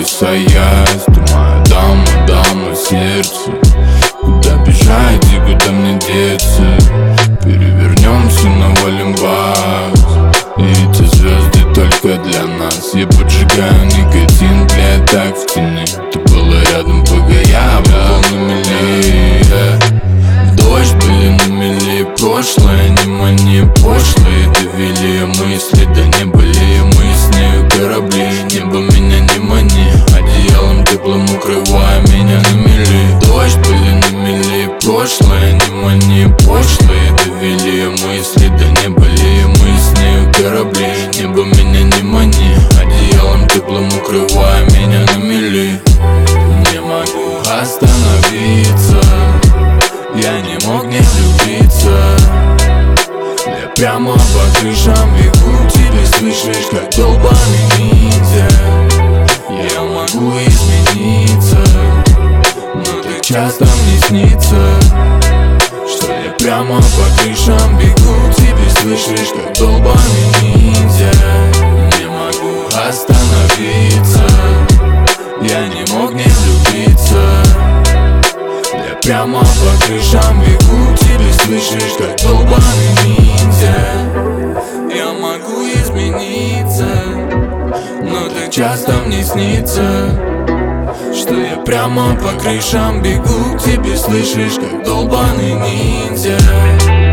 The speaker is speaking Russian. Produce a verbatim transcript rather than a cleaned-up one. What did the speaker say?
касаясь. Ты моя дама, дама сердца. Куда бежать и куда мне деться? Перевернемся, навалим вас. И эти звезды только для нас. Я поджигаю никотин, для так в тени. Ты была рядом, пока я был на мели. Дождь были на мели. Прошлое, не мани, пошлые довели мысли, да не были мы с нею корабли. Небо меня не мани, одеялом теплым укрывая меня на мели. Дождь были на мели. Прошлое, не мани, пошлые довели мысли, да не были мы с нею корабли. Небо меня не мани, одеялом теплым укрывая меня на мели. Не могу остановиться, я не мог не влюбиться. Я прямо по крышам бегу к тебе, слышишь, как долбаный ниндзя. Я могу измениться, но так часто мне снится, что я прямо по крышам бегу к тебе, слышишь, как долбаный ниндзя. Не могу остановиться, я не мог не влюбиться. Я прямо по крышам бегу к тебе, слышишь, как долбаный ниндзя. Я могу измениться, но так часто мне снится, что я прямо по крышам бегу к тебе, слышишь, как долбаный ниндзя.